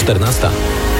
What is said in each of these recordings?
14.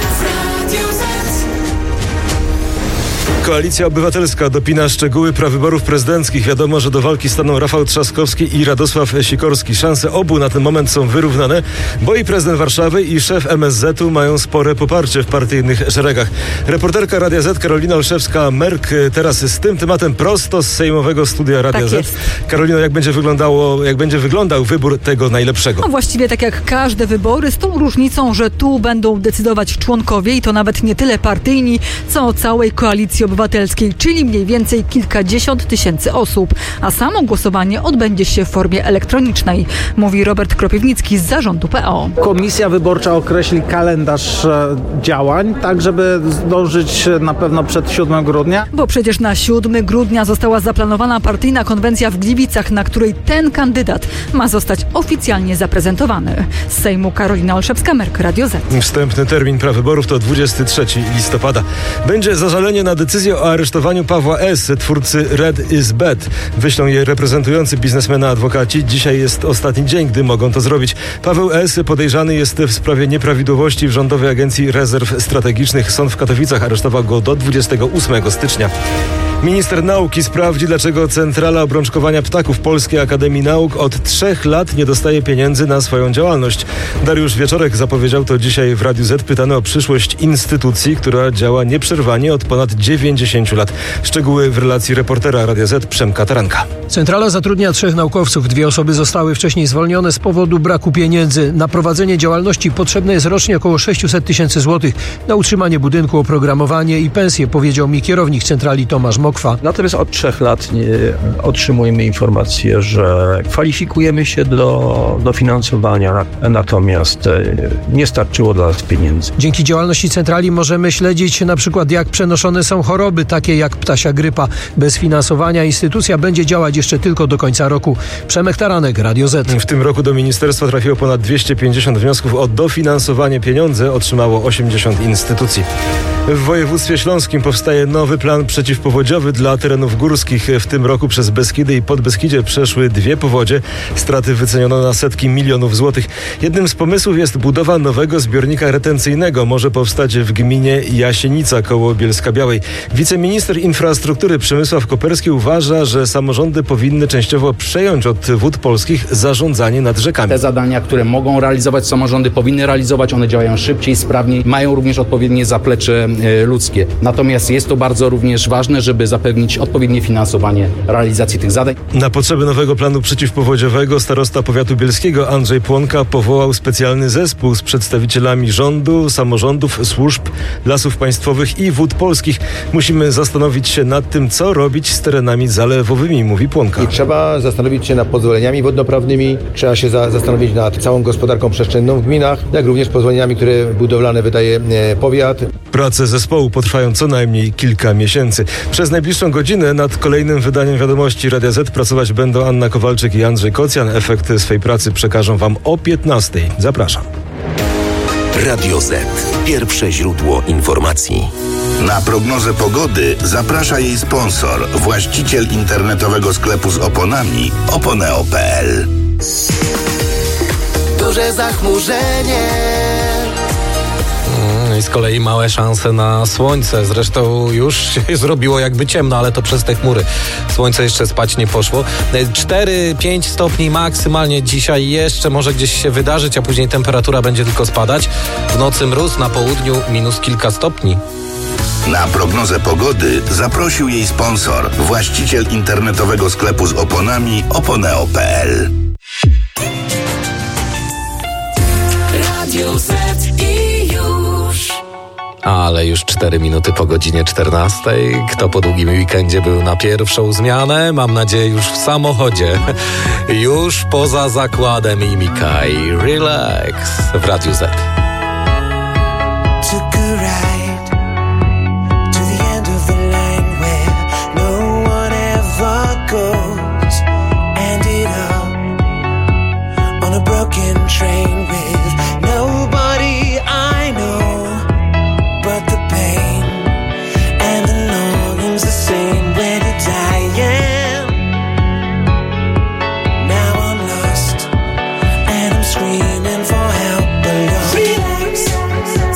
Koalicja Obywatelska dopina szczegóły prawyborów prezydenckich. Wiadomo, że do walki staną Rafał Trzaskowski i Radosław Sikorski. Szanse obu na ten moment są wyrównane, bo i prezydent Warszawy i szef MSZ-u mają spore poparcie w partyjnych szeregach. Reporterka Radia Z Karolina Olszewska-Merk teraz z tym tematem prosto z sejmowego studia Radia Z. Karolino, jak będzie wyglądał wybór tego najlepszego? No właściwie tak jak każde wybory, z tą różnicą, że tu będą decydować członkowie i to nawet nie tyle partyjni, co o całej koalicji obywatelskiej, czyli mniej więcej kilkadziesiąt tysięcy osób, a samo głosowanie odbędzie się w formie elektronicznej, mówi Robert Kropiwnicki z zarządu PO. Komisja wyborcza określi kalendarz działań, tak żeby zdążyć na pewno przed 7 grudnia. Bo przecież na 7 grudnia została zaplanowana partyjna konwencja w Gliwicach, na której ten kandydat ma zostać oficjalnie zaprezentowany. Z Sejmu Karolina Olszewska-Merk, Radio Z. Wstępny termin prawyborów to 23 listopada. Będzie zażalenie na decyzję o aresztowaniu Pawła S., twórcy Red is Bad. Wyślą je reprezentujący biznesmena adwokaci. Dzisiaj jest ostatni dzień, gdy mogą to zrobić. Paweł S. podejrzany jest w sprawie nieprawidłowości w Rządowej Agencji Rezerw Strategicznych. Sąd w Katowicach aresztował go do 28 stycznia. Minister nauki sprawdzi, dlaczego Centrala Obrączkowania Ptaków Polskiej Akademii Nauk od 3 lat nie dostaje pieniędzy na swoją działalność. Dariusz Wieczorek zapowiedział to dzisiaj w Radiu Z, pytany o przyszłość instytucji, która działa nieprzerwanie od ponad 90 lat. Szczegóły w relacji reportera Radia Z Przemka Taranka. Centrala zatrudnia 3 naukowców. 2 osoby zostały wcześniej zwolnione z powodu braku pieniędzy. Na prowadzenie działalności potrzebne jest rocznie około 600 tysięcy złotych. Na utrzymanie budynku, oprogramowanie i pensje, powiedział mi kierownik centrali Tomasz Mokwa. Natomiast od 3 lat otrzymujemy informację, że kwalifikujemy się do dofinansowania, natomiast nie starczyło dla nas pieniędzy. Dzięki działalności centrali możemy śledzić na przykład, jak przenoszone są choroby, takie jak ptasia grypa. Bez finansowania instytucja będzie działać jeszcze tylko do końca roku. Przemek Taranek, Radio Z. W tym roku do ministerstwa trafiło ponad 250 wniosków o dofinansowanie. Pieniądze otrzymało 80 instytucji. W województwie śląskim powstaje nowy plan przeciwpowodziowy dla terenów górskich. W tym roku przez Beskidy i Podbeskidzie przeszły 2 powodzie. Straty wyceniono na setki milionów złotych. Jednym z pomysłów jest budowa nowego zbiornika retencyjnego. Może powstać w gminie Jasienica koło Bielska-Białej. Wiceminister infrastruktury Przemysław Koperski uważa, że samorządy powinny częściowo przejąć od Wód Polskich zarządzanie nad rzekami. Te zadania, które mogą realizować samorządy, powinny realizować. One działają szybciej, sprawniej, mają również odpowiednie zaplecze ludzkie. Natomiast jest to bardzo również ważne, żeby zapewnić odpowiednie finansowanie realizacji tych zadań. Na potrzeby nowego planu przeciwpowodziowego starosta powiatu bielskiego Andrzej Płonka powołał specjalny zespół z przedstawicielami rządu, samorządów, służb, lasów państwowych i Wód Polskich. Musimy zastanowić się nad tym, co robić z terenami zalewowymi, mówi Płonka. I trzeba zastanowić się nad pozwoleniami wodnoprawnymi, trzeba się zastanowić nad całą gospodarką przestrzenną w gminach, jak również pozwoleniami, które budowlane wydaje powiat. Prace zespołu potrwają co najmniej kilka miesięcy. Przez najbliższą godzinę nad kolejnym wydaniem wiadomości Radia Z pracować będą Anna Kowalczyk i Andrzej Kocjan. Efekty swej pracy przekażą Wam o 15:00. Zapraszam. Radio Z. Pierwsze źródło informacji. Na prognozę pogody zaprasza jej sponsor, właściciel internetowego sklepu z oponami oponeo.pl. Duże zachmurzenie. I z kolei małe szanse na słońce. Zresztą już się zrobiło jakby ciemno, ale to przez te chmury. Słońce jeszcze spać nie poszło. 4-5 stopni maksymalnie dzisiaj jeszcze może gdzieś się wydarzyć, a później temperatura będzie tylko spadać. W nocy mróz, na południu minus kilka stopni. Na prognozę pogody zaprosił jej sponsor, właściciel internetowego sklepu z oponami oponeo.pl. Radio Z i już. Ale już 4 minuty po godzinie 14. Kto po długim weekendzie był na pierwszą zmianę? Mam nadzieję już w samochodzie. Już poza zakładem i Mikaj. Relax w Radiu Z. Screaming for help, but relax.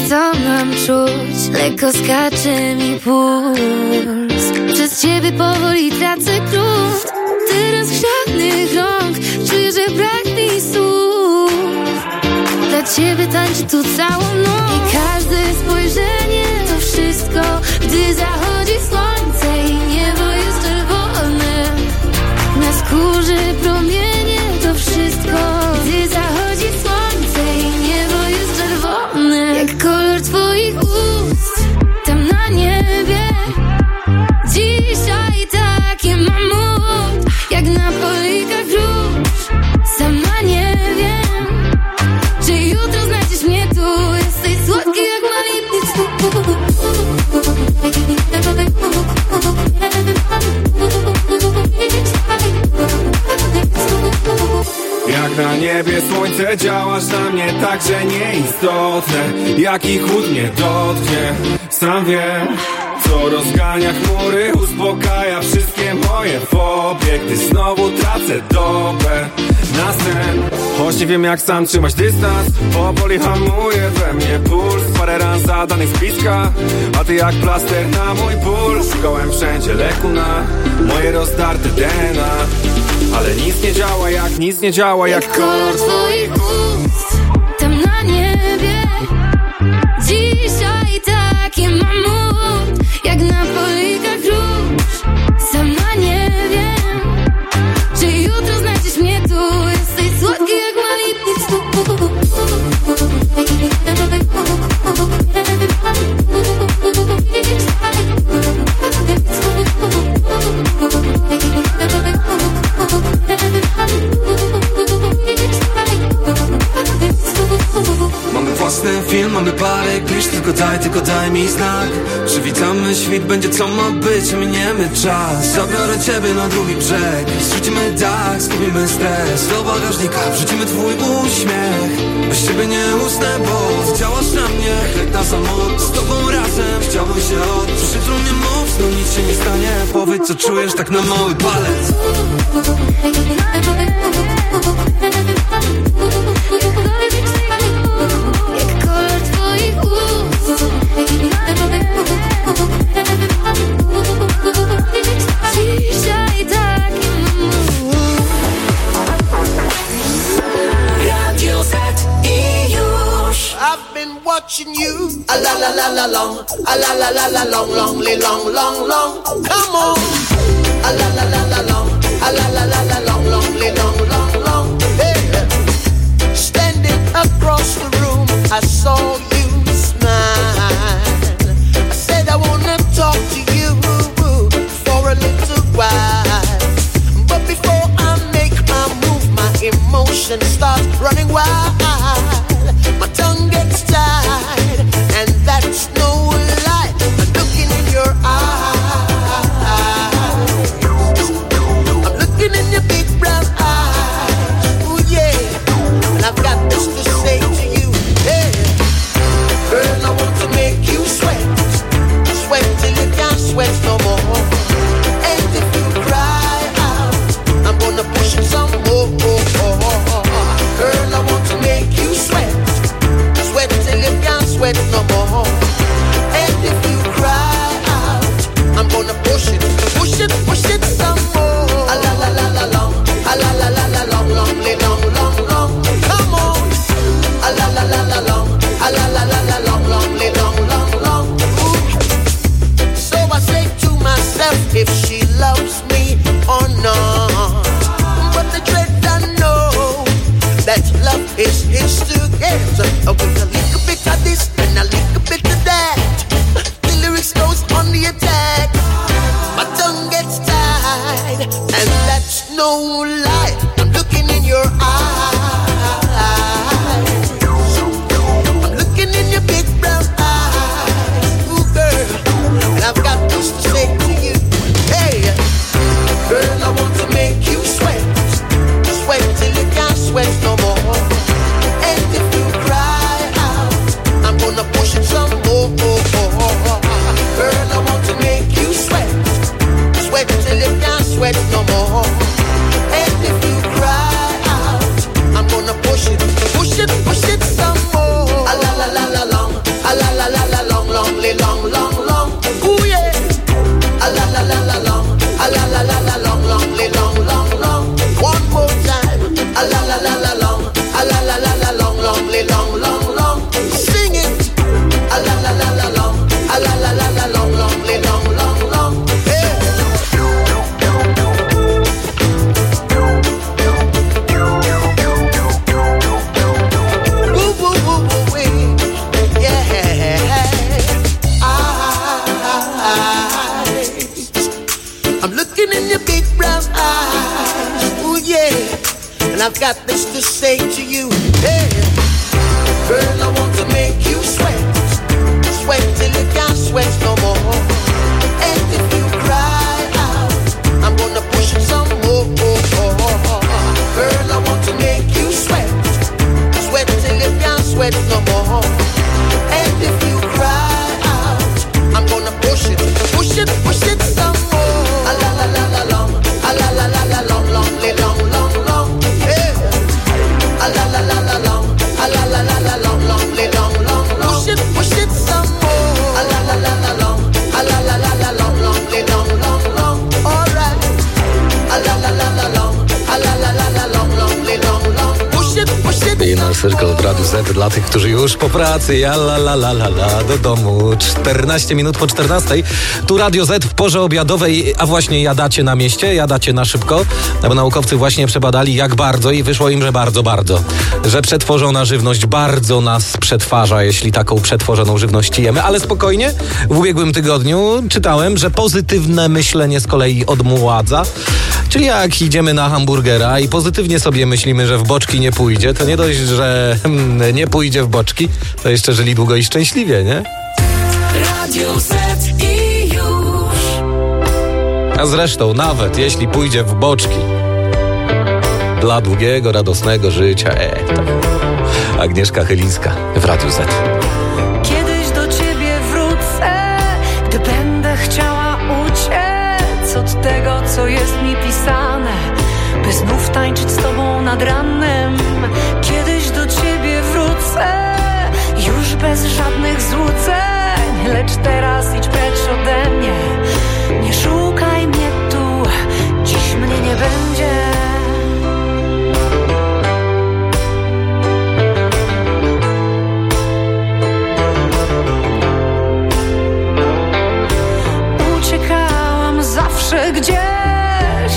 co mam czuć? Lekko skacze mi puls. Przez ciebie powoli tracę grunt. Teraz grzecznych rąk czuję, że brak mi słów. Dla ciebie tańczę tu całą noc. I każde spojrzenie to wszystko, gdy zachodzi słońce i niebo jest czerwone. Na skórze promienie to wszystko, gdy zachodzi słońce i niebo jest czerwone. Jak kolor twoich ust tam na niebie. Dzisiaj takie mam mód, jak na polikach róż. Sama nie wiem, czy jutro znajdziesz mnie tu. Jesteś słodki jak malitny cud. Jak na niebie słońce działasz na mnie tak, że nieistotne jaki chłód mnie dotknie. Sam wiem, co rozgania chmury, uspokaja wszystkie moje fobie. Gdy znowu tracę dobę na sen, choć nie wiem jak sam trzymać dystans. Powoli hamuje we mnie puls, parę ran zadanych z bliska, a ty jak plaster na mój ból. Szukałem wszędzie leku na moje rozdarte DNA, ale nic nie działa jak kolor twoich ust tam na niebie. Dzisiaj takie mam mód, jak na polikach róż. Sama nie wiem, czy jutro znajdziesz mnie tu. Jesteś słodki jak malitny cud. Mamy własny film, mamy parę klisz, tylko daj mi znak. Przywitamy świt, będzie co ma być, miniemy czas. Zabiorę ciebie na drugi brzeg, zrzucimy dach, skupimy stres. Do bagażnika wrzucimy twój uśmiech. Bez ciebie nie usnę, bo działasz na mnie jak na samolot. Z tobą razem chciałbym się odczuć. Jutro nie mów, no nic się nie stanie. Powiedz co czujesz tak na mały palec. Jak kolor twoich ust. Dzisiaj taki Radio Z i już. I've been watching you a la la la la long, a la la la la long, long, long, long. Come on, a la la la la long, a la la la la long, long, long. Hey, standing across the room, I saw you smile. I said I wanna talk to you for a little while, but before I make my move, my emotions start running wild. My tongue gets tied, and that's no lie. I'm looking in your eyes. I'm looking in your big brown eyes. Ooh yeah, and I've got this to say to you. Hey, I've got this to say to you. Hey, girl, I want to make you sweat, sweat till you can't sweat no more. And if you cry out, I'm gonna push it some more. Girl, I want to make you sweat, sweat till you can't sweat no more. And if you cry out, I'm gonna push it some more. A la la la la long, a la la la la long, long. Hey, a la la la la long, a la la la la long, long. Push it some more. A la la la la long, a la la la la long, long. Alright. A la la la la long, a la la la la long. Push it. Inner Circle w Radiu Z dla tych, którzy już po pracy, do domu. 14 minut po 14. Tu Radio Z w porze obiadowej, a właśnie jadacie na mieście, jadacie na szybko, bo naukowcy właśnie przebadali jak bardzo i wyszło im, że bardzo, że przetworzona żywność bardzo nas przetwarza, jeśli taką przetworzoną żywność jemy, ale spokojnie, w ubiegłym tygodniu czytałem, że pozytywne myślenie z kolei odmładza, czyli jak idziemy na hamburgera i pozytywnie sobie myślimy, że w boczki nie pójdzie, to nie dość, że nie pójdzie w boczki, to jeszcze żyli długo i szczęśliwie, nie? Radio Z i już. A zresztą nawet jeśli pójdzie w boczki dla długiego, radosnego życia, Agnieszka Chylińska w Radiu Z. Kiedyś do ciebie wrócę, gdy będę chciała uciec od tego, co jest mi pisane, by znów tańczyć z tobą nad ranem. Kiedyś do ciebie wrócę, już bez żadnych złudzeń, lecz teraz idź precz ode mnie. Nie szukaj mnie tu, dziś mnie nie będzie. Uciekałam zawsze gdzieś,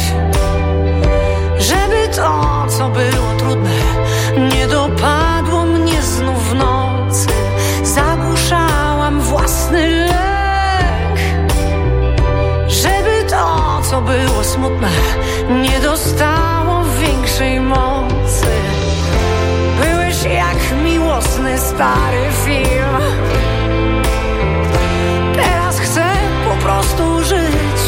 żeby to, co było trudne, nie dopadło mnie znów w nocy. Zagłuszałam własny lęk, żeby to, co było smutne, nie dostało większej mocy. Byłeś jak miłosny stary film, teraz chcę po prostu żyć.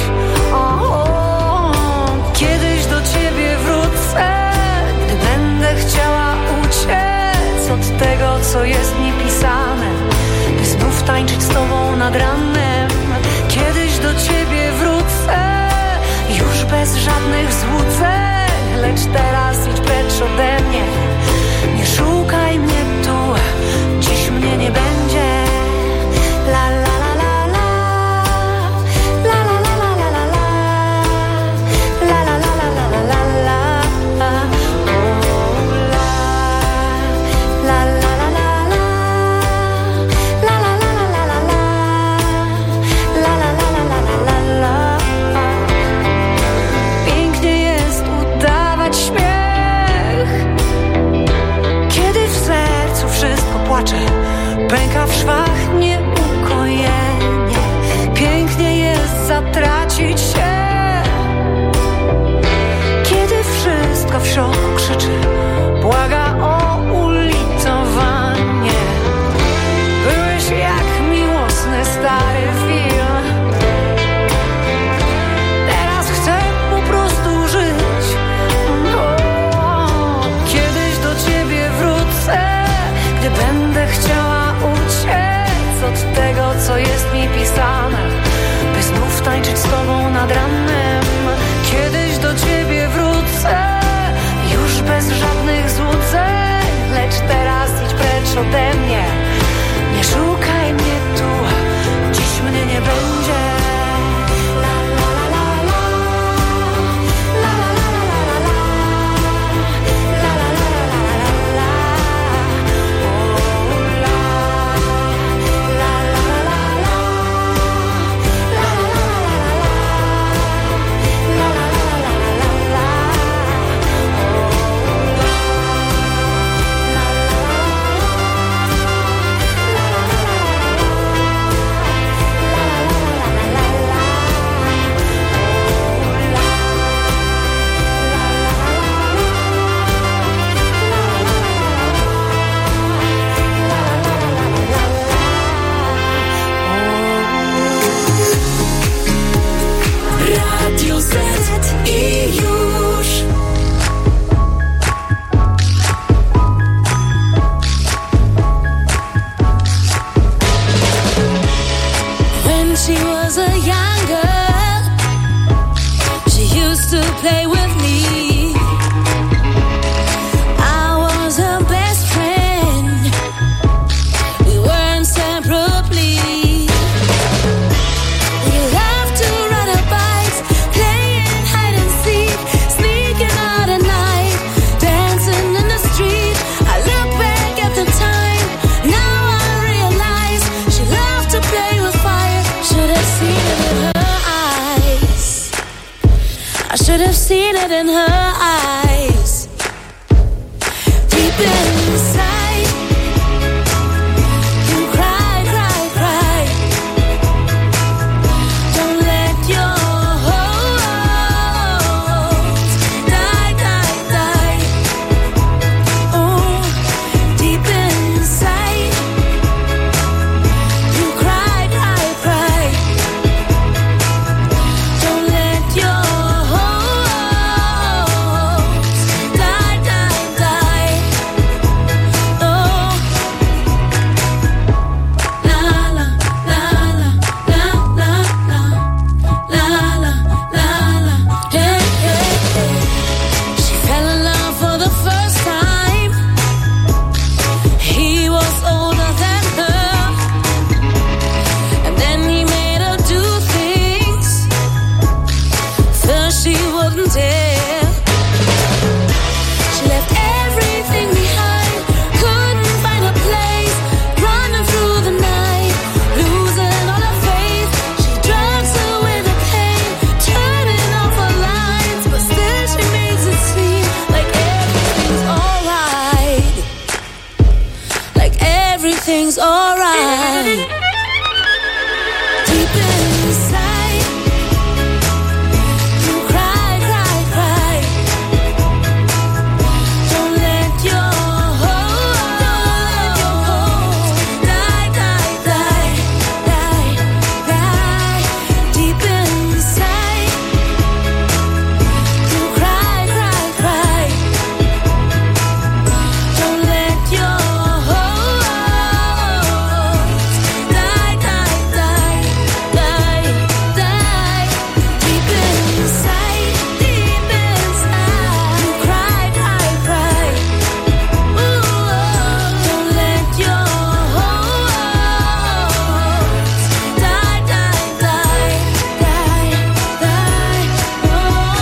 Kiedyś do ciebie wrócę, gdy będę chciała uciec od tego, co jest mi pisane, by znów tańczyć z tobą nad ranem. Kiedyś do ciebie wrócę, już bez żadnych złudzeń, lecz teraz idź precz ode mnie. Nie szukaj mnie tu, dziś mnie nie będzie. La la la la la, la la la la la la la, la la la la la la la, oh la, la la la la la, la la la la la la, la la la la la la. Pięknie jest udawać śmiech, kiedy w sercu wszystko płacze, pęka w szwach nieukojenie. Pięknie jest zatracić się, kiedy wszystko w środku krzyczy, błaga o ulitowanie. Byłeś jak miłosny stary film, teraz chcę po prostu żyć. Kiedyś do ciebie wrócę, gdy będę chciała uciec od tego, co jest mi pisane, by znów tańczyć z tobą nad ranem. Kiedyś do ciebie wrócę, już bez żadnych złudzeń, lecz teraz idź precz ode mnie. Nie szukaj mnie tu, dziś mnie nie będzie. La la la la la, la la la la la la, la la la la la la, oh la, la la la la la, la la la la la la, la la la la la la. she was a young girl, she used to play with me. I was her best friend, we were inseparably. We loved to ride our bikes, playing hide and seek, sneaking out at night, dancing in the street. I look back at the time, now I realize she loved to play with fire. Should have seen it in her eyes, I should have seen it in her eyes. Deep inside, you cry, cry, cry. Don't let your hopes die, die, die. Oh, deep inside, you cry, cry, cry. Don't let your hopes die, die, die. Oh, la la la la la la la la la la. Hey, hey, hey. She fell in love for the first time. He was older than her, and then he made her do things first she wouldn't dare. She left everything behind, couldn't find a place, running through the night, losing all her faith. She drugs away the pain, turning off her lights, but still she makes it seem like everything's alright, like everything's alright. Deep inside, you cry, cry, cry. Don't let your hopes die, die, die, die, die. Deep inside, you cry, cry, cry. Don't let your hopes die, die, die, die, die. Deep inside, you cry, cry, cry. Ooh, don't let your hopes die, die, die, die, die. Oh,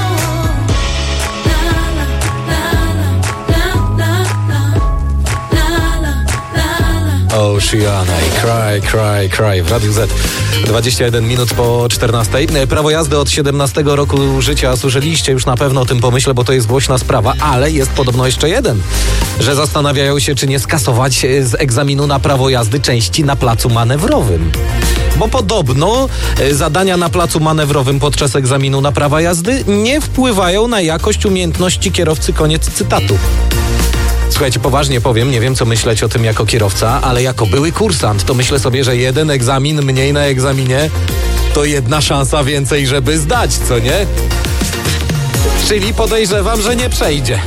la la la la la la la la la. Oceana i Cry, Cry, Cry w Radiu Z. 21 minut po 14. Prawo jazdy od 17 roku życia. Słyszeliście już na pewno o tym pomyśle, bo to jest głośna sprawa, ale jest podobno jeszcze jeden, że zastanawiają się, czy nie skasować z egzaminu na prawo jazdy części na placu manewrowym. Bo podobno zadania na placu manewrowym podczas egzaminu na prawa jazdy nie wpływają na jakość umiejętności kierowcy. Koniec cytatu. Słuchajcie, poważnie powiem, nie wiem co myśleć o tym jako kierowca, ale jako były kursant, to myślę sobie, że jeden egzamin mniej na egzaminie to jedna szansa więcej, żeby zdać, co nie? Czyli podejrzewam, że nie przejdzie.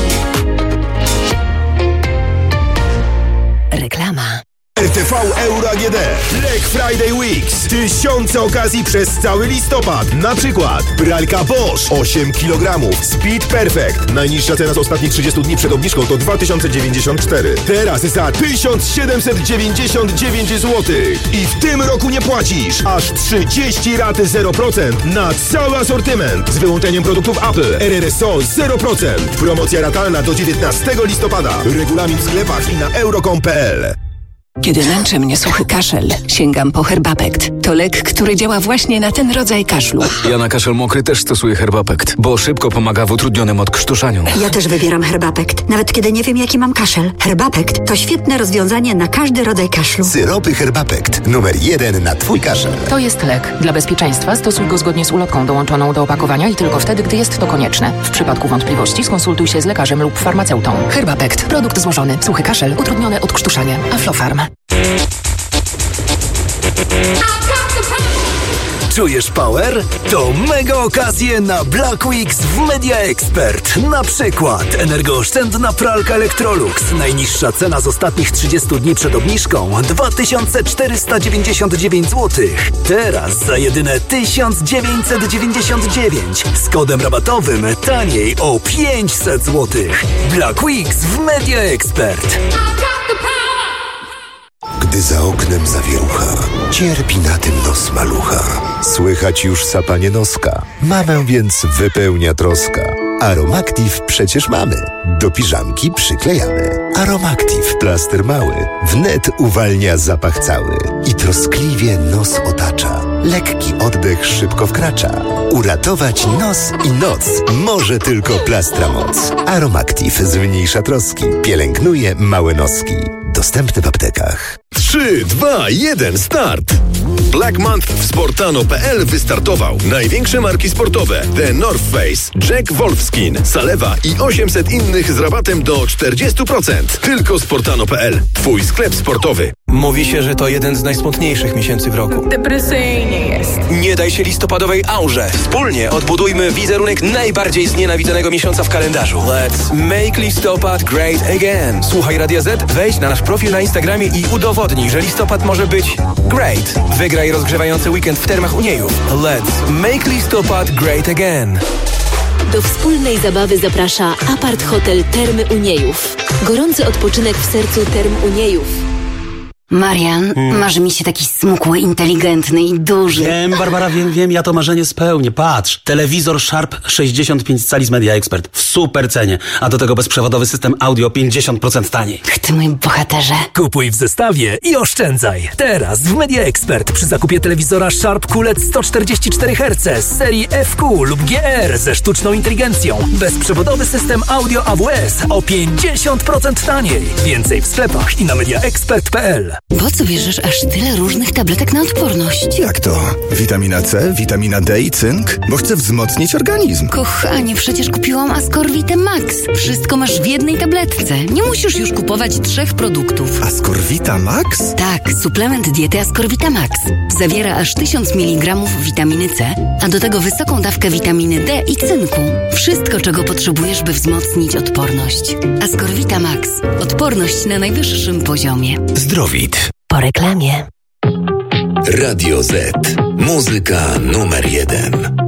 Reklama. RTV Euro AGD. Black Friday Weeks. Tysiące okazji przez cały listopad. Na przykład pralka Bosch 8 kg. Speed Perfect. Najniższa cena z ostatnich 30 dni przed obniżką to 2094. Teraz za 1799 zł. I w tym roku nie płacisz. Aż 30 raty 0% na cały asortyment. Z wyłączeniem produktów Apple. RRSO 0%. Promocja ratalna do 19 listopada. Regulamin w sklepach i na euro.com.pl. Kiedy męczy mnie suchy kaszel, sięgam po Herbapekt. To lek, który działa właśnie na ten rodzaj kaszlu. Ja na kaszel mokry też stosuję Herbapekt, bo szybko pomaga w utrudnionym odkrztuszaniu. Ja też wybieram Herbapekt, nawet kiedy nie wiem, jaki mam kaszel. Herbapekt to świetne rozwiązanie na każdy rodzaj kaszlu. Syropy Herbapekt. Numer 1 na Twój kaszel. To jest lek. Dla bezpieczeństwa stosuj go zgodnie z ulotką dołączoną do opakowania i tylko wtedy, gdy jest to konieczne. W przypadku wątpliwości skonsultuj się z lekarzem lub farmaceutą. Herbapekt. Produkt złożony. Suchy kaszel. Utrudnione odkrztuszanie. Aflofarm. Czujesz power? To mega okazje na Black Weeks w Media Expert. Na przykład energooszczędna pralka Electrolux. Najniższa cena z ostatnich 30 dni przed obniżką 2499 zł. Teraz za jedyne 1999. Z kodem rabatowym taniej o 500 zł. Black Weeks w Media Expert. Gdy za oknem zawierucha, cierpi na tym nos malucha. Słychać już sapanie noska. Mamę więc wypełnia troska. Aromactive przecież mamy. Do piżamki przyklejamy. Aromactive, plaster mały, wnet uwalnia zapach cały i troskliwie nos otacza. Lekki oddech szybko wkracza. Uratować nos i noc może tylko plastra moc. Aromactive zmniejsza troski, pielęgnuje małe noski. Dostępny w aptekach. 3, 2, 1, start! Black Month w Sportano.pl wystartował. Największe marki sportowe: The North Face, Jack Wolfskin, Salewa i 800 innych z rabatem do 40%. Tylko Sportano.pl. Twój sklep sportowy. Mówi się, że to jeden z najsmutniejszych miesięcy w roku. Depresyjnie jest. Nie daj się listopadowej aurze. Wspólnie odbudujmy wizerunek najbardziej znienawidzonego miesiąca w kalendarzu. Let's make listopad great again. Słuchaj Radia Z, wejdź na nasz profil na Instagramie i udowodnij, że listopad może być great. Wygraj rozgrzewający weekend w Termach Uniejów. Let's make listopad great again. Do wspólnej zabawy zaprasza Apart Hotel Termy Uniejów. Gorący odpoczynek w sercu Term Uniejów. Marian, marzy mi się taki smukły, inteligentny i duży. Wiem, Barbara, wiem, ja to marzenie spełnię. Patrz, telewizor Sharp 65 cali z Media Expert w super cenie, a do tego bezprzewodowy system audio 50% taniej. Ty mój bohaterze. Kupuj w zestawie i oszczędzaj. Teraz w Media Expert przy zakupie telewizora Sharp QLED 144 Hz z serii FQ lub GR ze sztuczną inteligencją. Bezprzewodowy system audio AWS o 50% taniej. Więcej w sklepach i na mediaexpert.pl. Po co bierzesz aż tyle różnych tabletek na odporność? Jak to? Witamina C, witamina D i cynk? Bo chcę wzmocnić organizm. Kochanie, przecież kupiłam Ascorvite Max. Wszystko masz w jednej tabletce. Nie musisz już kupować 3 produktów. Ascorvita Max? Tak, suplement diety Ascorvita Max. Zawiera aż 1000 mg witaminy C, a do tego wysoką dawkę witaminy D i cynku. Wszystko, czego potrzebujesz, by wzmocnić odporność. Ascorvita Max. Odporność na najwyższym poziomie. Zdrowit. Po reklamie. Radio Z. Muzyka numer 1.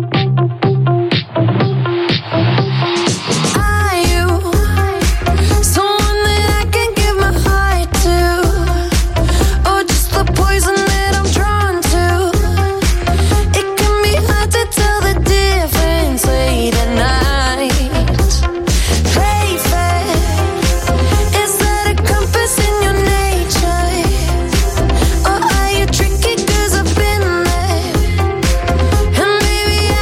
Baby,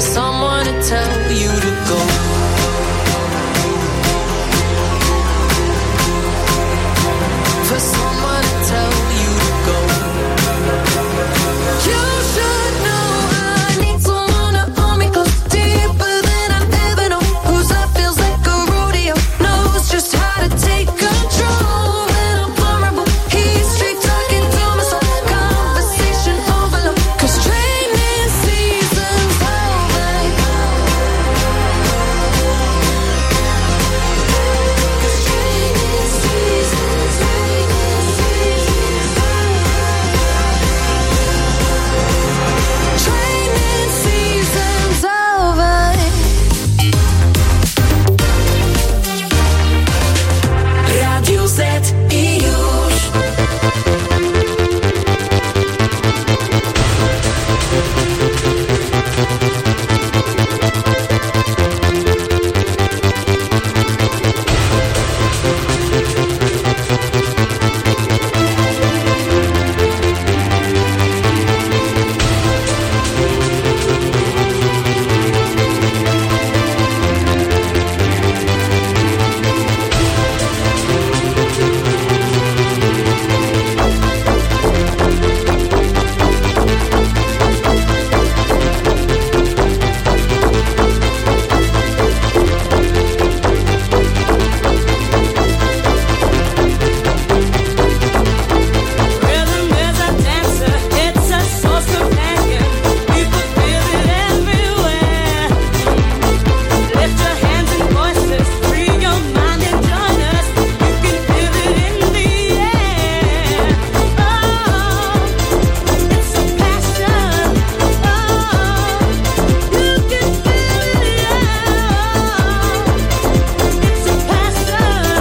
someone to tell you to go. For someone to tell you to go. You should know I need someone to hold me close, deeper than I've ever known. Whose love feels like a rodeo, knows just how to take control. When I'm vulnerable, he's straight talking to my soul. Conversation overload, 'cause training season's over. Training season's over. Radio Z i już. Rhythm is a dancer, it's a source companion. People feel it everywhere. Lift your hands and voices, free your mind and join us. You can feel it in the air. Oh, it's a passion. Oh, you can feel it, yeah. It's a passion.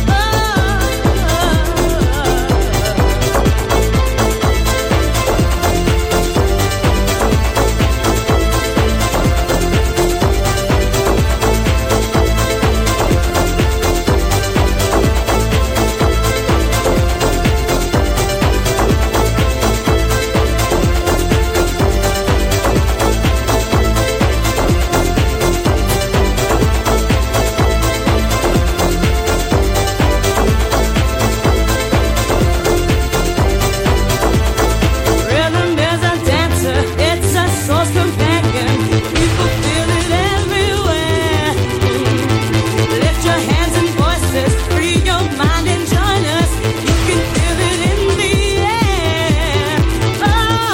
Rhythm is a dancer, it's a source companion. People feel it everywhere. Lift your hands and voices, free your mind and join us. You can feel it in the air. Oh.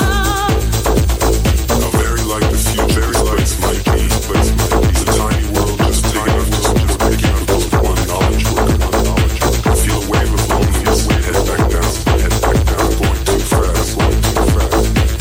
Very like the future, place might be, place might be. It's a tiny world, just big enough to support picking up those one knowledge. Feel a wave of loneliness, head back down, going too fast, going too fast.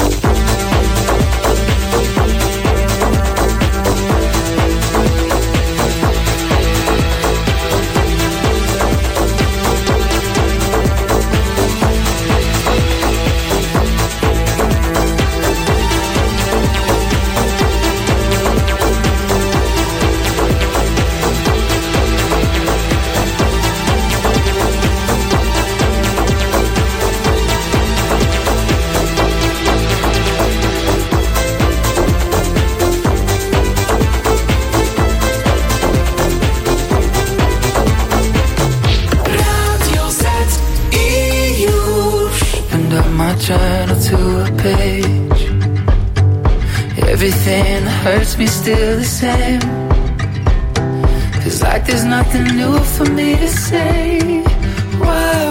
Radio Z i już. Opened up my journal to a page. Everything that hurts me still the same. Feels like there's nothing new for me to say. Why?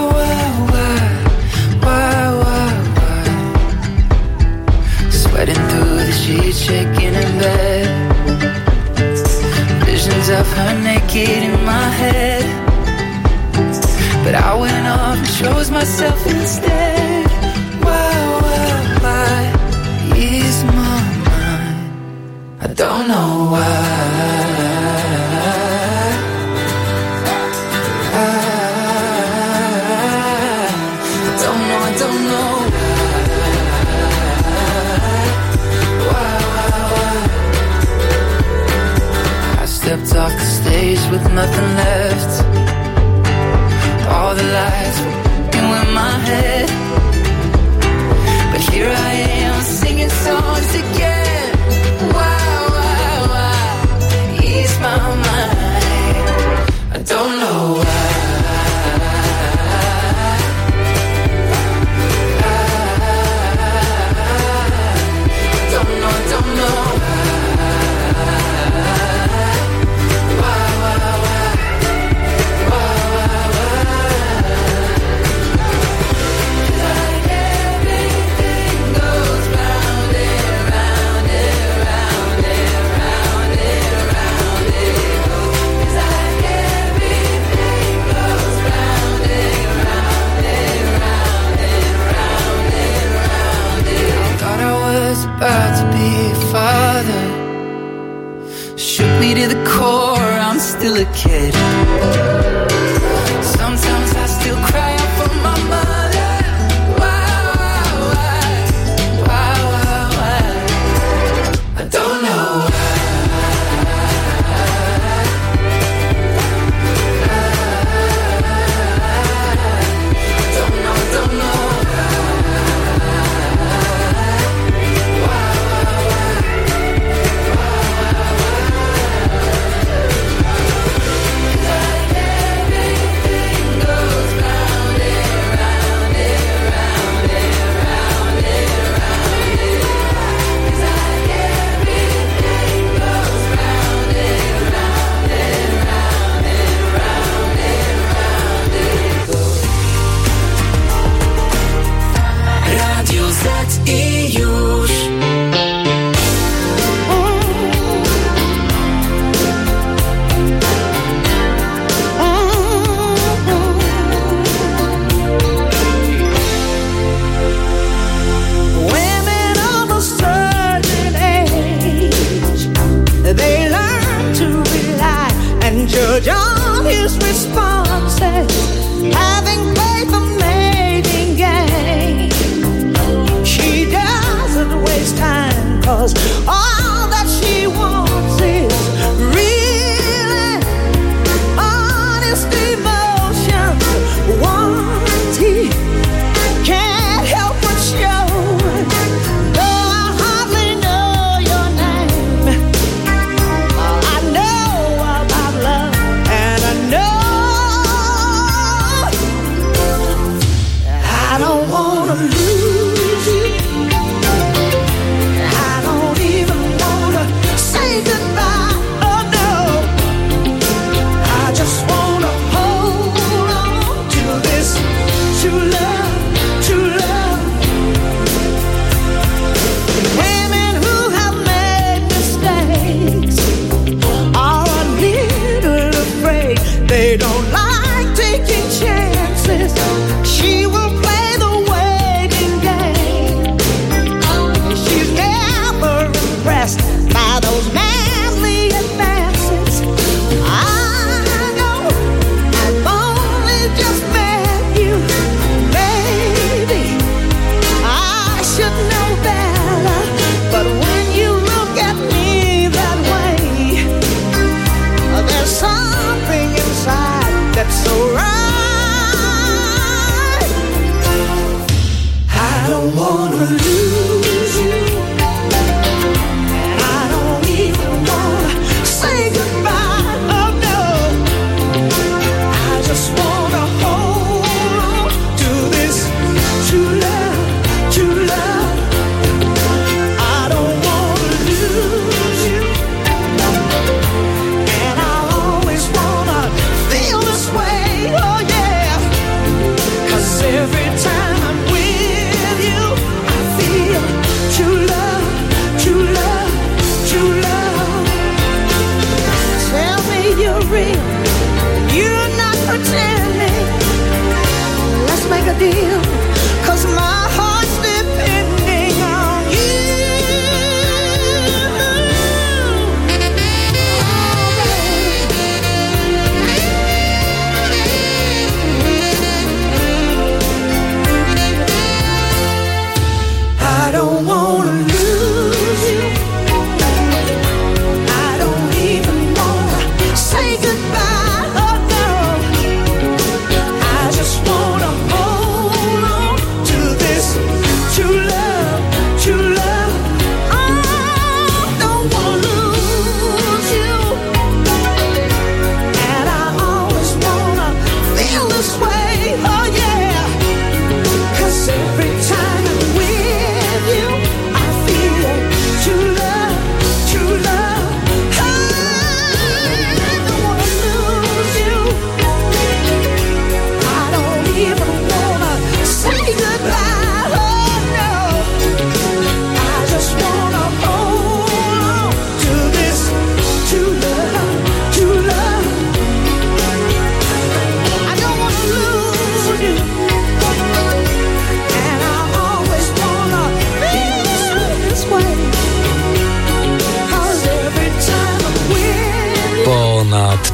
Sweating through the sheets, shaking in bed. Visions of her naked in my head. But I went off and chose myself instead. Why ease my mind? I don't know why. I don't know why. I stepped off the stage with nothing left. All the lights were in my head. But here I am singing songs again. Why kid. Sometimes I still cry out for my mother. Why? I don't know why. Don't know. Radio Z i już. Women of a certain age, they learn to rely and judge on his responses, having faith of making gain. She doesn't waste time, 'cause all that she wants is real and honest emotions. Once he can't help but show, though I hardly know your name, I know about love, and I know I don't wanna lose you. I don't even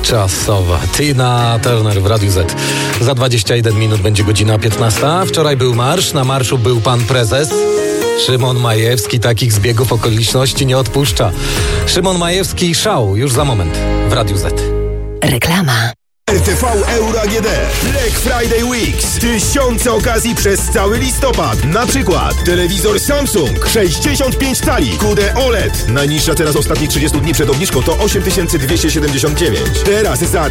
Czasowa. Tina Turner w Radiu Z. Za 21 minut będzie godzina 15. Wczoraj był marsz. Na marszu był pan prezes. Szymon Majewski takich zbiegów okoliczności nie odpuszcza. Szymon Majewski szał już za moment w Radiu Z. Reklama. RTV Euro AGD. Black Friday Weeks. Tysiące okazji przez cały listopad. Na przykład telewizor Samsung 65 cali QD OLED. Najniższa teraz ostatnich 30 dni przed obniżką to 8279. Teraz za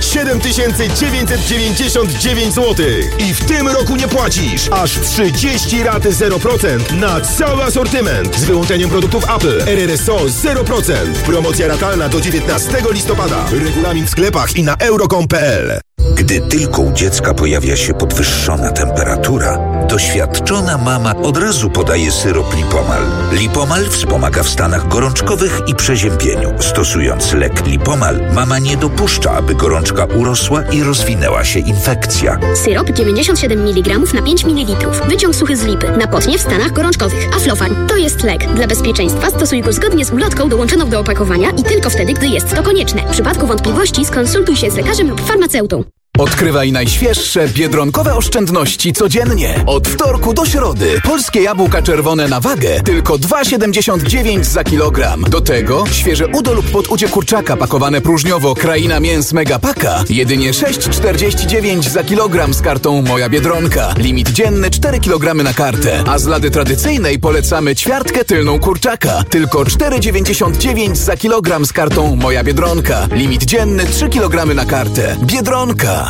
7999 zł. I w tym roku nie płacisz. Aż 30 rat 0% na cały asortyment. Z wyłączeniem produktów Apple. RRSO 0%. Promocja ratalna do 19 listopada. Regulamin w sklepach i na euro.com.pl. Gdy tylko u dziecka pojawia się podwyższona temperatura, doświadczona mama od razu podaje syrop Lipomal. Lipomal wspomaga w stanach gorączkowych i przeziębieniu. Stosując lek Lipomal, mama nie dopuszcza, aby gorączka urosła i rozwinęła się infekcja. Syrop 97 mg na 5 ml. Wyciąg suchy z lipy. Na potnie w stanach gorączkowych. Aflofarm. To jest lek. Dla bezpieczeństwa stosuj go zgodnie z ulotką dołączoną do opakowania i tylko wtedy, gdy jest to konieczne. W przypadku wątpliwości skonsultuj się z lekarzem lub farmaceutą. Odkrywaj najświeższe biedronkowe oszczędności codziennie. Od wtorku do środy. Polskie jabłka czerwone na wagę tylko 2,79 za kilogram. Do tego świeże udo lub podudzie kurczaka pakowane próżniowo Kraina Mięs Megapaka. Jedynie 6,49 za kilogram z kartą Moja Biedronka. Limit dzienny 4 kg na kartę. A z lady tradycyjnej polecamy ćwiartkę tylną kurczaka. Tylko 4,99 za kilogram z kartą Moja Biedronka. Limit dzienny 3 kg na kartę. Biedronka.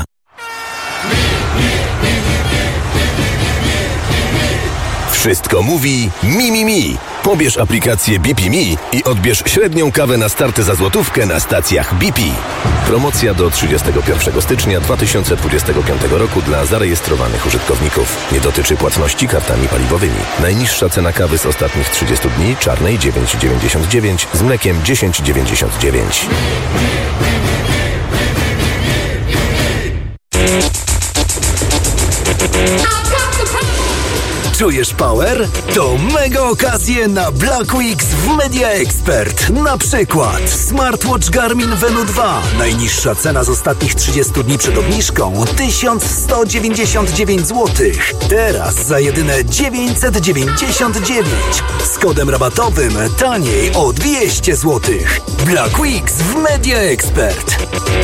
Wszystko mówi Mi. Pobierz aplikację BP Mi i odbierz średnią kawę na starty za złotówkę na stacjach BP. Promocja do 31 stycznia 2025 roku dla zarejestrowanych użytkowników. Nie dotyczy płatności kartami paliwowymi. Najniższa cena kawy z ostatnich 30 dni, czarnej 9,99, z mlekiem 10,99. Czujesz power? To mega okazje na Black Weeks w Media Expert. Na przykład smartwatch Garmin Venu 2. Najniższa cena z ostatnich 30 dni przed obniżką 1199 zł. Teraz za jedyne 999. Z kodem rabatowym taniej o 200 zł. Black Weeks w Media Expert.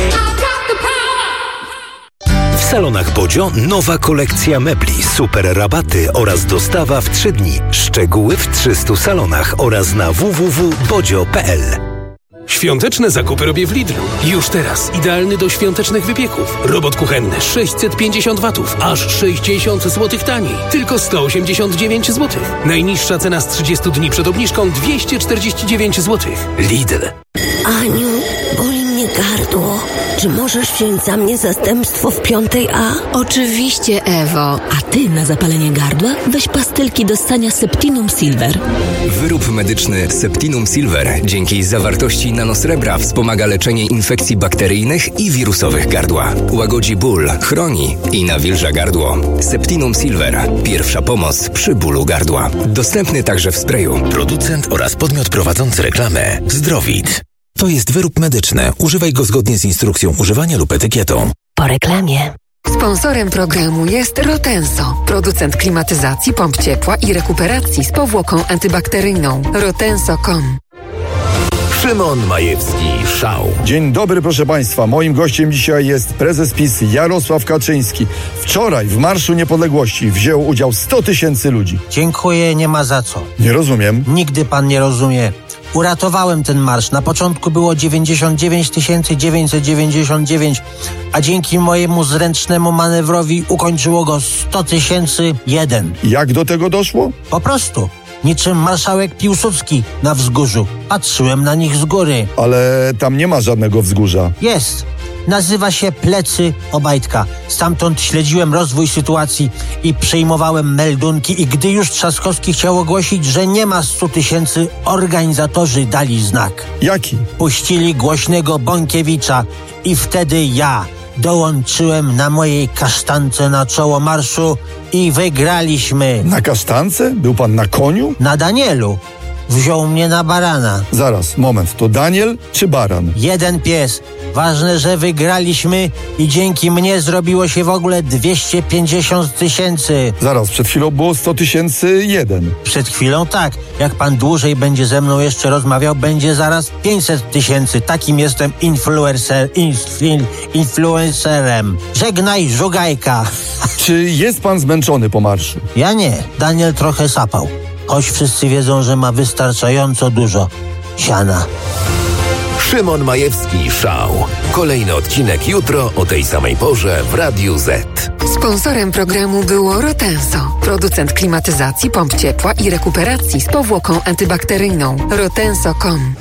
W salonach Bodzio nowa kolekcja mebli, super rabaty oraz dostawa w 3 dni. Szczegóły w 300 salonach oraz na www.bodzio.pl. Świąteczne zakupy robię w Lidlu. Już teraz idealny do świątecznych wypieków. Robot kuchenny 650 watów, aż 60 zł taniej. Tylko 189 zł. Najniższa cena z 30 dni przed obniżką 249 zł. Lidl. Aniu, boli mnie gardło. Czy możesz wziąć za mnie zastępstwo w 5A? Oczywiście, Ewo. A ty na zapalenie gardła weź pastylki do ssania Septinum Silver. Wyrób medyczny Septinum Silver dzięki zawartości nanosrebra wspomaga leczenie infekcji bakteryjnych i wirusowych gardła. Łagodzi ból, chroni i nawilża gardło. Septinum Silver. Pierwsza pomoc przy bólu gardła. Dostępny także w sprayu. Producent oraz podmiot prowadzący reklamę Zdrowit. To jest wyrób medyczny. Używaj go zgodnie z instrukcją używania lub etykietą. Po reklamie. Sponsorem programu jest Rotenso, producent klimatyzacji, pomp ciepła i rekuperacji z powłoką antybakteryjną. Rotenso.com. Szymon Majewski szał. Dzień dobry, proszę Państwa. Moim gościem dzisiaj jest prezes PiS Jarosław Kaczyński. Wczoraj w Marszu Niepodległości wzięło udział 100 000 ludzi. Dziękuję, nie ma za co. Nie rozumiem. Nigdy pan nie rozumie. Uratowałem ten marsz. Na początku było 99 999, a dzięki mojemu zręcznemu manewrowi ukończyło go 100 001. Jak do tego doszło? Po prostu. Niczym marszałek Piłsudski na wzgórzu. Patrzyłem na nich z góry. Ale tam nie ma żadnego wzgórza. Jest. Nazywa się Plecy Obajtka. Stamtąd śledziłem rozwój sytuacji i przyjmowałem meldunki i gdy już Trzaskowski chciał ogłosić, że nie ma 100 000, organizatorzy dali znak. Jaki? Puścili głośnego Bąkiewicza i wtedy ja dołączyłem na mojej kasztance na czoło marszu i wygraliśmy. Na kasztance? Był pan na koniu? Na Danielu. Wziął mnie na barana. Zaraz, moment, to Daniel czy baran? Jeden pies. Ważne, że wygraliśmy i dzięki mnie zrobiło się w ogóle 250 tysięcy. Zaraz, przed chwilą było 100 100 Przed chwilą tak. Jak pan dłużej będzie ze mną jeszcze rozmawiał, będzie zaraz 500 tysięcy. Takim jestem influencerem. Żegnaj, żugajka. Czy jest pan zmęczony po marszu? Ja nie. Daniel trochę sapał. Choć wszyscy wiedzą, że ma wystarczająco dużo siana. Szymon Majewski Show. Kolejny odcinek jutro o tej samej porze w Radiu Z. Sponsorem programu było Rotenso, producent klimatyzacji, pomp ciepła i rekuperacji z powłoką antybakteryjną. Rotenso.com.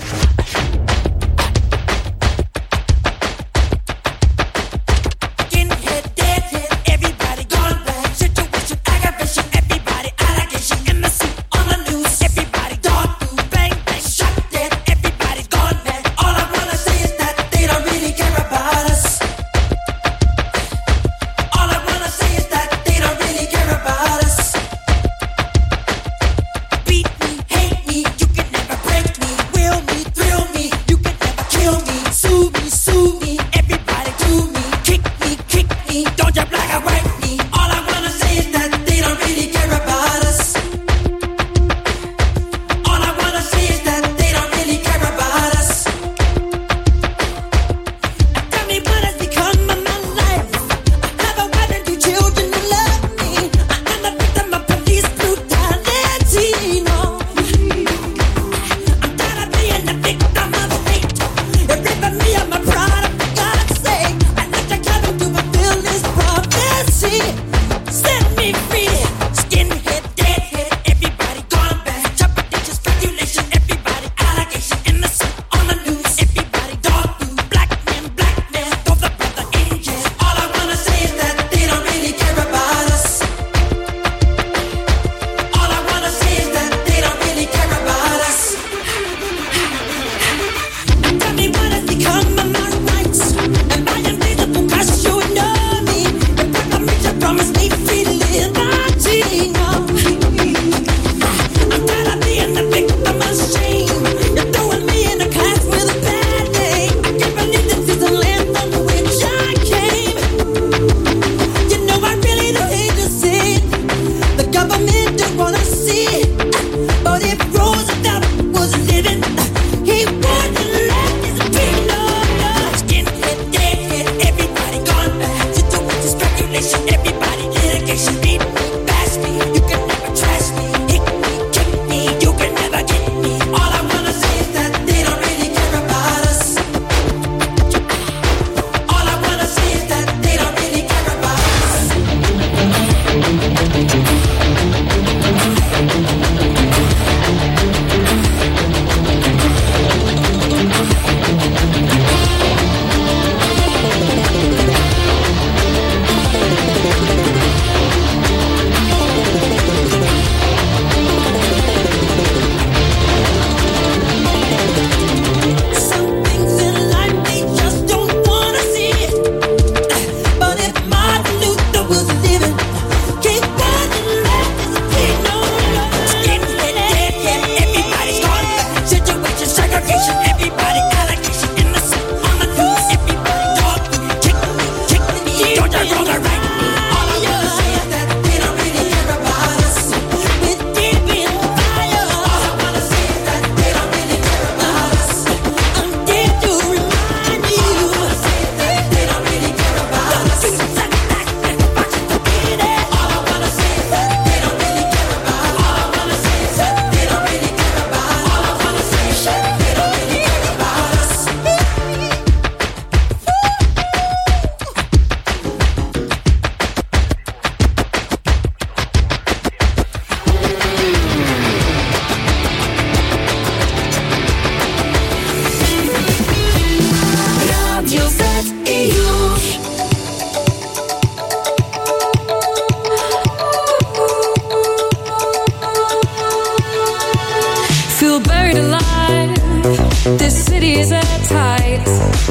This city is at tight,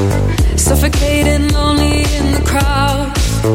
suffocating, lonely in the crowd.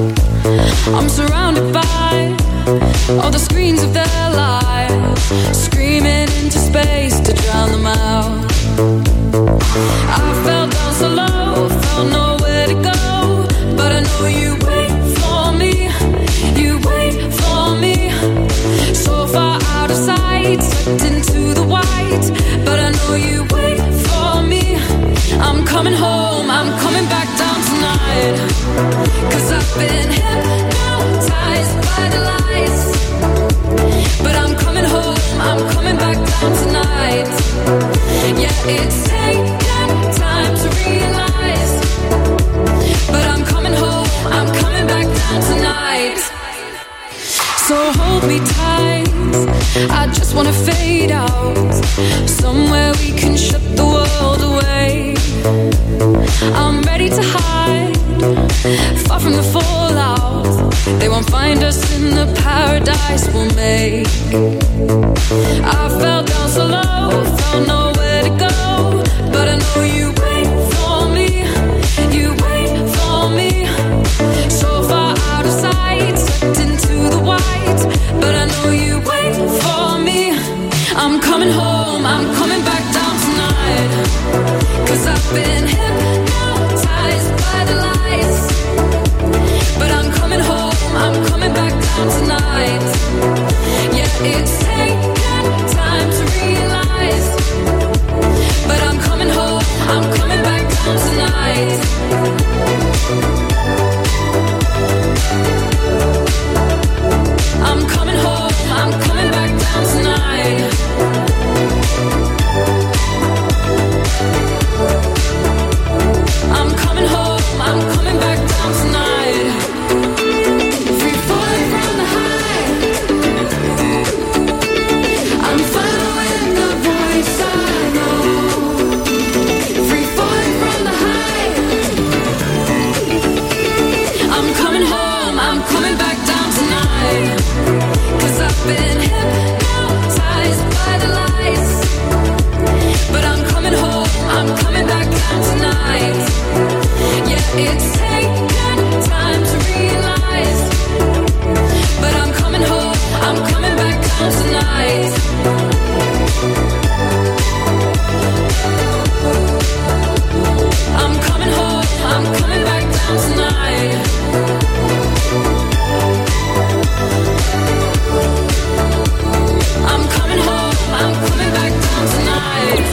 I'm surrounded by all the screens of their lives, screaming into space to drown them out. I fell down so low, felt nowhere to go, but I know you wait for me, you wait for me. So far out of sight, sucked into the white, but I know you wait for me. I'm coming home, I'm coming back down tonight, 'cause I've been hypnotized by the lights, but I'm coming home, I'm coming back down tonight. Yeah, it's taken time to realize, but I'm coming home, I'm coming back down tonight. So hold me tight, I just wanna fade out, somewhere we can shut the world away. I'm ready to hide, far from the fallout. They won't find us in the paradise we'll make. I fell down so low, felt nowhere to go, but I know you wait for me, you wait for me. So far out of sight, sucked into the white, but I know you wait for me. I'm coming home, I'm coming back down tonight, 'cause I've been hypnotized by the lights, but I'm coming home, I'm coming back down tonight. Yeah, it's taken time to realize, but I'm coming home, I'm coming back down tonight. I'm coming home, I'm coming back down tonight. I'm coming home, I'm coming back down tonight. Free falling from the high, I'm following the voice I know. Free falling from the high, I'm coming home, I'm coming back down tonight, 'cause I've been hypnotized by the lights, but I'm coming home, I'm coming back down tonight. Yeah, it's taken time to realize, but I'm coming home, I'm coming back down tonight. I'm coming home, I'm coming back down tonight. I'm coming home, I'm coming back down tonight.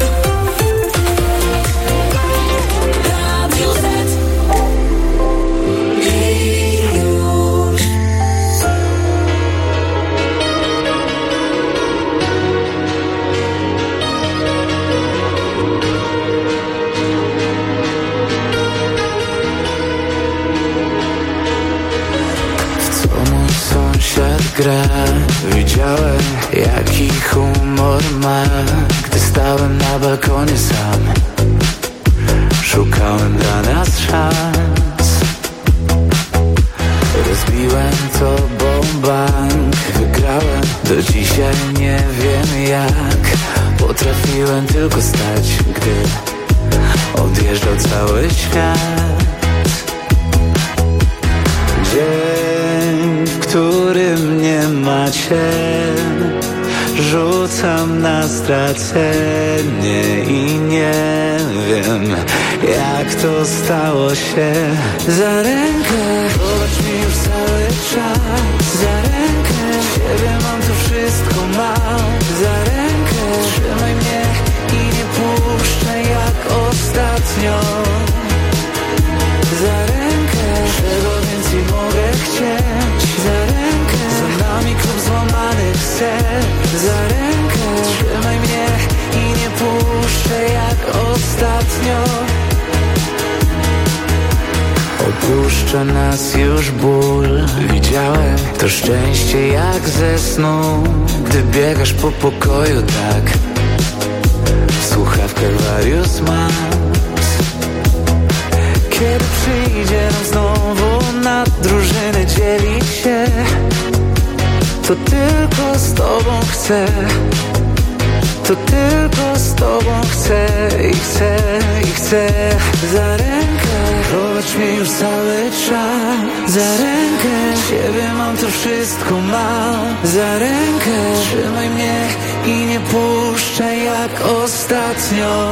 Gra. Widziałem, jaki humor ma, gdy stałem na balkonie sam. Szukałem dla nas szans. Rozbiłem tobą bank, wygrałem. Do dzisiaj nie wiem jak potrafiłem tylko stać, gdy odjeżdżał cały świat. Dzień, w którym nie macie, rzucam na stracenie i nie wiem, jak to stało się. Za rękę, popatrz mi już cały czas. Za rękę, ciebie mam, to wszystko mam. Za rękę, trzymaj mnie i nie puszczaj jak ostatnio. Za rękę, czego więcej mogę chcieć. Za rękę, za nami klub złamanych serc. Za rękę, trzymaj mnie i nie puszczaj jak ostatnio. Opuszcza nas już ból. Widziałem to szczęście jak ze snu, gdy biegasz po pokoju tak, w słuchawkach Various Max. Kiedy przyjdzie nam znowu na drużynę dzielić się, to tylko z tobą chcę. To tylko z tobą chcę i chcę i chcę. Za rękę prowadź mnie już cały czas. Za rękę ciebie mam, to wszystko mam. Za rękę trzymaj mnie i nie puszczaj jak ostatnio.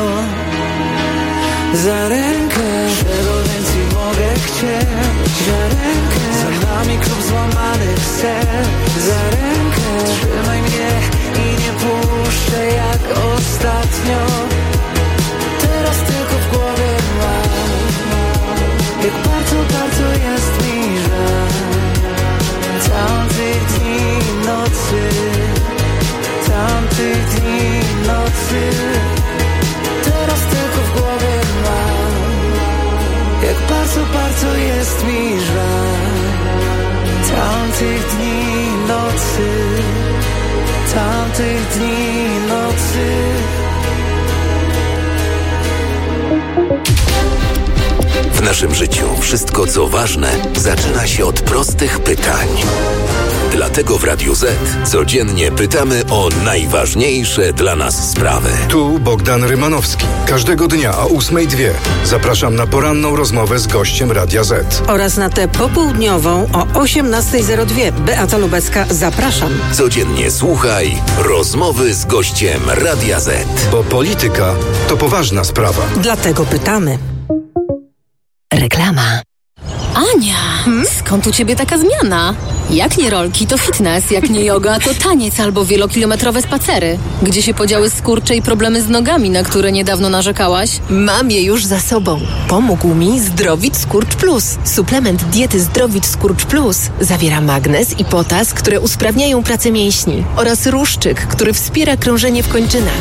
Za rękę czego więcej mogę chcieć. Za rękę za nami klub złamanych serc. Za rękę trzymaj mnie i nie puszczaj jak ostatnio. Teraz tylko w głowie mam, jak bardzo, bardzo jest mi żal tamtych dni i nocy, tamtych dni i nocy. Teraz tylko w głowie mam, jak bardzo, bardzo jest mi żal tamtych dni i nocy, tamtych dni i nocy. W naszym życiu wszystko, co ważne, zaczyna się od prostych pytań. Dlatego w Radiu Z codziennie pytamy o najważniejsze dla nas sprawy. Tu Bogdan Rymanowski. Każdego dnia o 8:02 zapraszam na poranną rozmowę z gościem Radia Z. Oraz na tę popołudniową o 18:02. Beata Lubecka, zapraszam. Codziennie słuchaj rozmowy z gościem Radia Z. Bo polityka to poważna sprawa. Dlatego pytamy. Reklama. Ania, skąd u ciebie taka zmiana? Jak nie rolki, to fitness, jak nie yoga, to taniec albo wielokilometrowe spacery. Gdzie się podziały skurcze i problemy z nogami, na które niedawno narzekałaś? Mam je już za sobą. Pomógł mi Zdrowit Skurcz Plus. Suplement diety Zdrowit Skurcz Plus zawiera magnez i potas, które usprawniają pracę mięśni oraz ruszczyk, który wspiera krążenie w kończynach.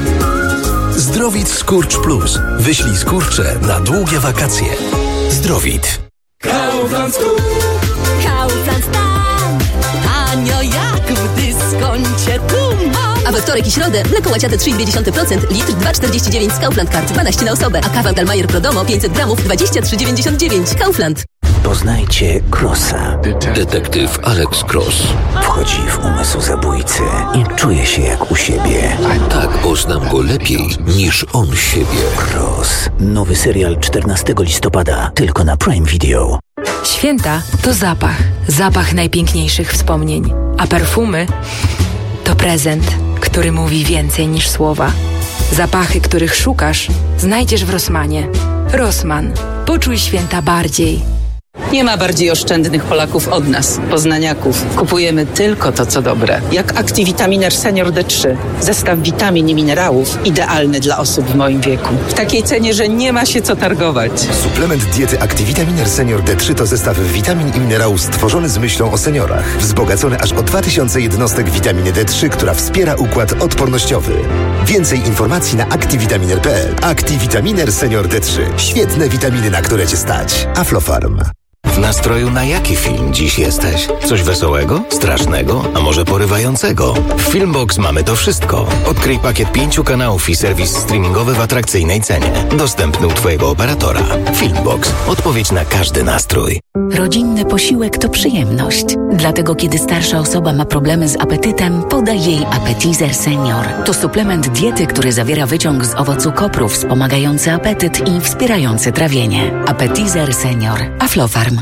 Zdrowit Skurcz Plus. Wyślij skurcze na długie wakacje. Zdrowit. Kaufland tu, Kaufland tam, tanio jak w dyskoncie tu. A we wtorek i środę mleko łaciate 3,2%, litr 2,49 z Kaufland Card, 12 na osobę, a kawa Dalmajer Prodomo 500 gramów 23,99. Kaufland. Poznajcie Crossa. Detektyw Alex Cross Wchodzi w umysł zabójcy i czuje się jak u siebie. Tak poznam go lepiej niż on siebie. Cross. Nowy serial 14 listopada tylko na Prime Video. Święta to zapach. Zapach najpiękniejszych wspomnień. A perfumy to prezent, który mówi więcej niż słowa. Zapachy, których szukasz, znajdziesz w Rossmanie. Rossmann. Poczuj święta bardziej. Nie ma bardziej oszczędnych Polaków od nas, poznaniaków. Kupujemy tylko to, co dobre. Jak Activitaminer Senior D3. Zestaw witamin i minerałów idealny dla osób w moim wieku. W takiej cenie, że nie ma się co targować. Suplement diety Activitaminer Senior D3 to zestaw witamin i minerałów stworzony z myślą o seniorach. Wzbogacony aż o 2000 jednostek witaminy D3, która wspiera układ odpornościowy. Więcej informacji na activitaminer.pl. Activitaminer Senior D3. Świetne witaminy, na które cię stać. Aflofarm. W nastroju na jaki film dziś jesteś? Coś wesołego? Strasznego? A może porywającego? W Filmbox mamy to wszystko. Odkryj pakiet 5 kanałów i serwis streamingowy w atrakcyjnej cenie. Dostępny u Twojego operatora. Filmbox. Odpowiedź na każdy nastrój. Rodzinny posiłek to przyjemność. Dlatego kiedy starsza osoba ma problemy z apetytem, podaj jej Appetizer Senior. To suplement diety, który zawiera wyciąg z owocu kopru wspomagający apetyt i wspierający trawienie. Appetizer Senior. Aflofarm.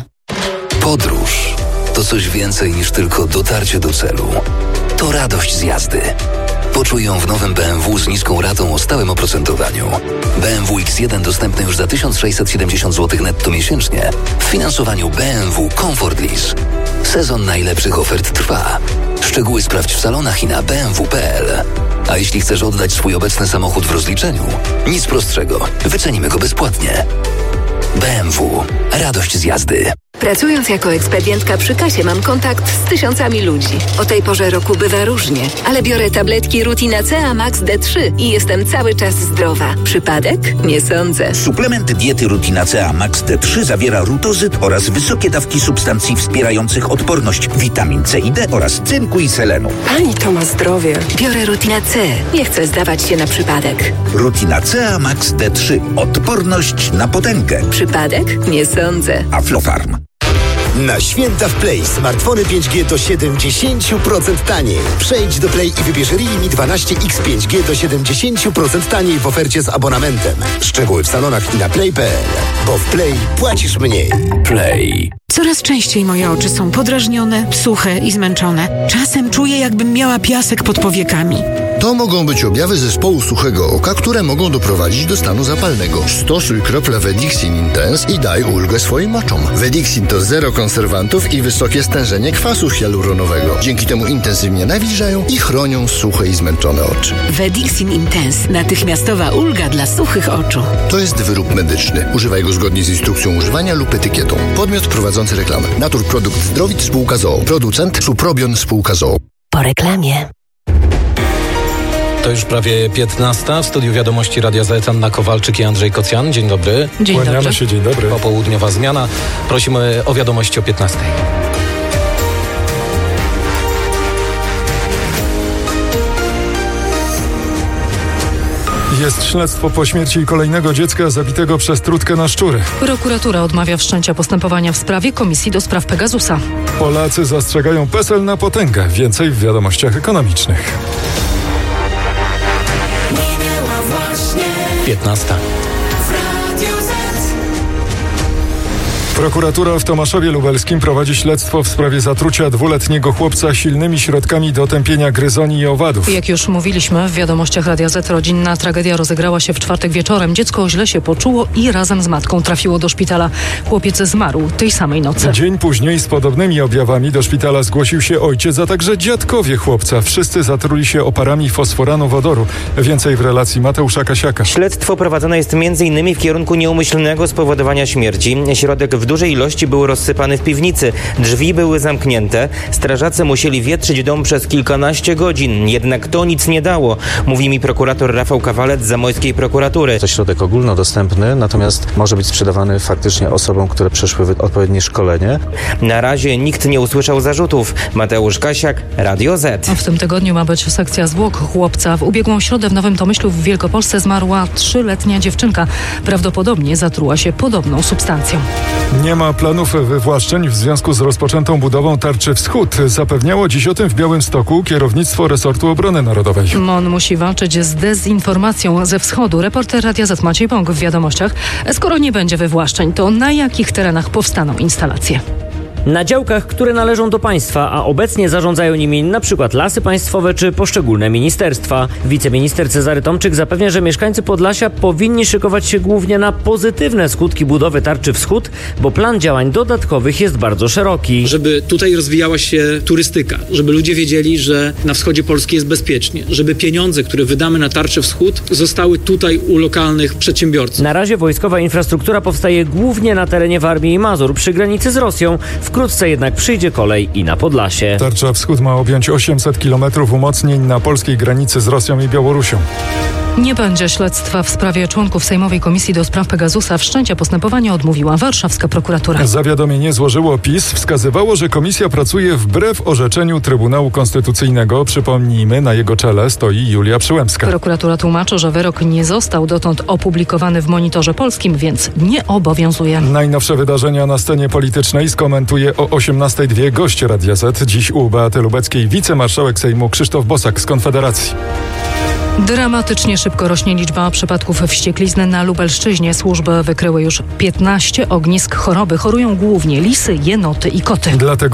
Podróż to coś więcej niż tylko dotarcie do celu. To radość z jazdy. Poczuj ją w nowym BMW z niską ratą o stałym oprocentowaniu. BMW X1 dostępny już za 1670 zł netto miesięcznie w finansowaniu BMW Comfort Lease. Sezon najlepszych ofert trwa. Szczegóły sprawdź w salonach i na bmw.pl. A jeśli chcesz oddać swój obecny samochód w rozliczeniu, nic prostszego. Wycenimy go bezpłatnie. BMW. Radość z jazdy. Pracując jako ekspedientka przy kasie mam kontakt z tysiącami ludzi. O tej porze roku bywa różnie, ale biorę tabletki Rutinacea Max D3 i jestem cały czas zdrowa. Przypadek? Nie sądzę. Suplement diety Rutinacea Max D3 zawiera rutozyt oraz wysokie dawki substancji wspierających odporność, witamin C i D oraz cynku i selenu. Pani to ma zdrowie. Biorę Rutinacea. Nie chcę zdawać się na przypadek. Rutinacea Max D3. Odporność na potęgę. Przypadek? Nie sądzę. Aflofarm. Na święta w Play smartfony 5G do 70% taniej. Przejdź do Play i wybierz Realme 12X 5G do 70% taniej w ofercie z abonamentem. Szczegóły w salonach i na play.pl. Bo w Play płacisz mniej. Play. Coraz częściej moje oczy są podrażnione, suche i zmęczone. Czasem czuję, jakbym miała piasek pod powiekami. To mogą być objawy zespołu suchego oka, które mogą doprowadzić do stanu zapalnego. Stosuj krople Vedixin Intense i daj ulgę swoim oczom. Vedixin to zero konserwantów i wysokie stężenie kwasu hialuronowego. Dzięki temu intensywnie nawilżają i chronią suche i zmęczone oczy. Vedixin Intense. Natychmiastowa ulga dla suchych oczu. To jest wyrób medyczny. Używaj go zgodnie z instrukcją używania lub etykietą. Podmiot prowadzący reklamę. Naturprodukt Zdrowit spółka z o.o. Producent Suprobion spółka z o.o. Po reklamie. To już prawie 15. W studiu Wiadomości Radia Z Anna Kowalczyk i Andrzej Kocjan. Dzień dobry. Dzień dobry. Kłaniamy się, dzień dobry. Popołudniowa zmiana. Prosimy o wiadomości o 15. Jest śledztwo po śmierci kolejnego dziecka zabitego przez trutkę na szczury. Prokuratura odmawia wszczęcia postępowania w sprawie Komisji do Spraw Pegasusa. Polacy zastrzegają PESEL na potęgę. Więcej w wiadomościach ekonomicznych. 15. Prokuratura w Tomaszowie Lubelskim prowadzi śledztwo w sprawie zatrucia 2-letniego chłopca silnymi środkami do tępienia gryzoni i owadów. Jak już mówiliśmy w wiadomościach Radia Z, rodzinna tragedia rozegrała się w czwartek wieczorem. Dziecko źle się poczuło i razem z matką trafiło do szpitala. Chłopiec zmarł tej samej nocy. Dzień później z podobnymi objawami do szpitala zgłosił się ojciec, a także dziadkowie chłopca. Wszyscy zatruli się oparami fosforanu wodoru. Więcej w relacji Mateusza Kasiaka. Śledztwo prowadzone jest m.in. w kierunku nieumyślnego spowodowania śmierci. Środek w dużej ilości był rozsypany w piwnicy. Drzwi były zamknięte. Strażacy musieli wietrzyć dom przez kilkanaście godzin. Jednak to nic nie dało, mówi mi prokurator Rafał Kawalec z zamojskiej prokuratury. To środek ogólnodostępny, natomiast może być sprzedawany faktycznie osobom, które przeszły odpowiednie szkolenie. Na razie nikt nie usłyszał zarzutów. Mateusz Kasiak, Radio Z. W tym tygodniu ma być sekcja zwłok chłopca. W ubiegłą środę w Nowym Tomyślu w Wielkopolsce zmarła 3-letnia dziewczynka. Prawdopodobnie zatruła się podobną substancją. Nie ma planów wywłaszczeń w związku z rozpoczętą budową Tarczy Wschód. Zapewniało dziś o tym w Białymstoku kierownictwo resortu obrony narodowej. MON musi walczyć z dezinformacją ze wschodu. Reporter Radia Z Maciej Bąk w wiadomościach. Skoro nie będzie wywłaszczeń, to na jakich terenach powstaną instalacje? Na działkach, które należą do państwa, a obecnie zarządzają nimi np. Lasy Państwowe czy poszczególne ministerstwa. Wiceminister Cezary Tomczyk zapewnia, że mieszkańcy Podlasia powinni szykować się głównie na pozytywne skutki budowy Tarczy Wschód, bo plan działań dodatkowych jest bardzo szeroki. Żeby tutaj rozwijała się turystyka, żeby ludzie wiedzieli, że na wschodzie Polski jest bezpiecznie, żeby pieniądze, które wydamy na Tarczę Wschód, zostały tutaj u lokalnych przedsiębiorców. Na razie wojskowa infrastruktura powstaje głównie na terenie Warmii i Mazur, przy granicy z Rosją. Wkrótce jednak przyjdzie kolej i na Podlasie. Tarcza Wschód ma objąć 800 km umocnień na polskiej granicy z Rosją i Białorusią. Nie będzie śledztwa w sprawie członków Sejmowej Komisji do Spraw Pegasusa. Wszczęcia postępowania odmówiła warszawska prokuratura. Zawiadomienie złożyło PiS. Wskazywało, że komisja pracuje wbrew orzeczeniu Trybunału Konstytucyjnego. Przypomnijmy, na jego czele stoi Julia Przyłębska. Prokuratura tłumaczy, że wyrok nie został dotąd opublikowany w Monitorze Polskim, więc nie obowiązuje. Najnowsze wydarzenia na scenie politycznej skomentuje o 18:02 gość Radia Z. Dziś u Beaty Lubeckiej wicemarszałek Sejmu Krzysztof Bosak z Konfederacji. Dramatycznie szybko rośnie liczba przypadków wścieklizny na Lubelszczyźnie. Służby wykryły już 15 ognisk choroby. Chorują głównie lisy, jenoty i koty. Dlatego